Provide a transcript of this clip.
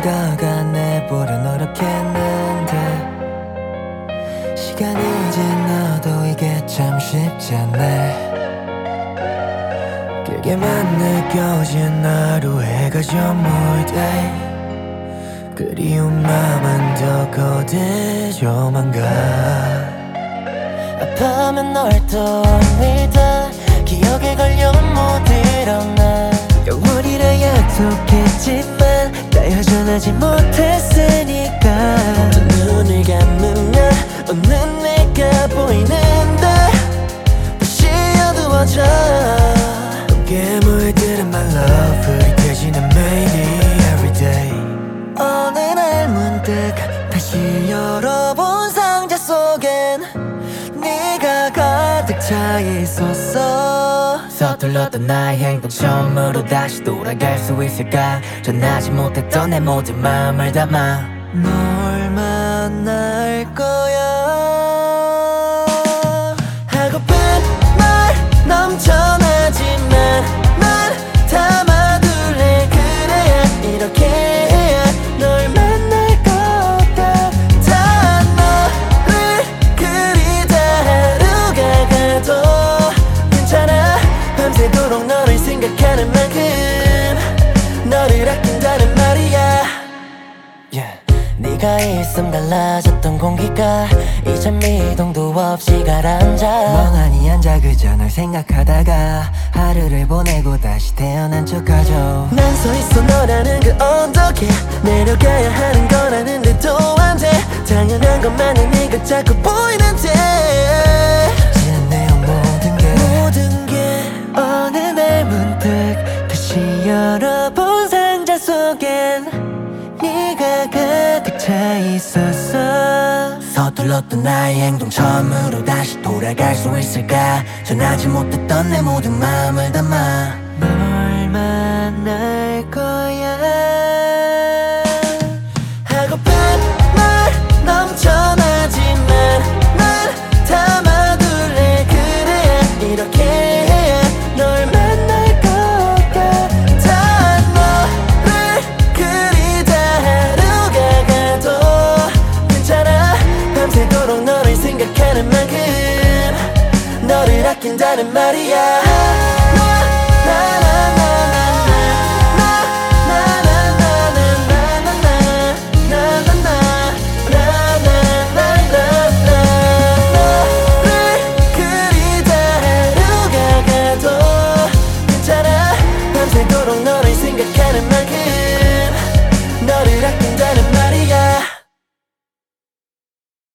누군가가 내버려 노력했는데 시간이 지나도 이게 참 쉽지 않네. 길게만 느껴진 하루 해가 저물 때 그리운 마음은 더 거대져만 가. 아파하면 널 떠올리다 기억에 걸려 못 일어나. 영원이라 약속했지만 나 여전하지 못했으니까. 또 눈을 감으면 어느 내가 보이는데 다시 어두워져. 게 물들은 my love 흐릿해지는 매일이 everyday. 어느 날 문득 다시 열어본 상자 속엔 네가 가득 차 있었어. 서툴렀던 나의 행동 처음으로 다시 돌아갈 수 있을까. 전하지 못했던 내 모든 마음을 담아 널 만날 거야. 하고픈 말 넘쳐나지만 난 담아둘래. 그래야 이렇게 해야 널 만날 것 같아. 너를 그리다 하루가 가도 괜찮아. 밤새도록 너를 생각하는 만큼 너를 아낀다는 말이야. 네가 있음 달라졌던 공기가 이젠 미동도 없이 가라앉아. 멍하니 앉아 그저 널 생각하다가 하루를 보내고 다시 태어난 척하죠. 난 서있어 너라는 그 언덕에 내려가야 하는 건 아는데도 안 돼. 당연한 것만은 네가 자꾸 보이는데 지났네요 모든 게. 어느 날 문득 다시 열어본 상자 속엔 네가 가득 차 있었어. 서툴렀던 나의 행동 처음으로 다시 돌아갈 수 있을까. 전하지 못했던 내 모든 마음을 담아 널 만날 거야. 하고픈 말 넘쳐나지만 난 담아둘래. 그래야 이렇게 해야 널 만날 것 같아. 너를 그리다 하루가 가도 괜찮아. 밤새도록 너를 생각하는 만큼 너를 아낀다는 말이야.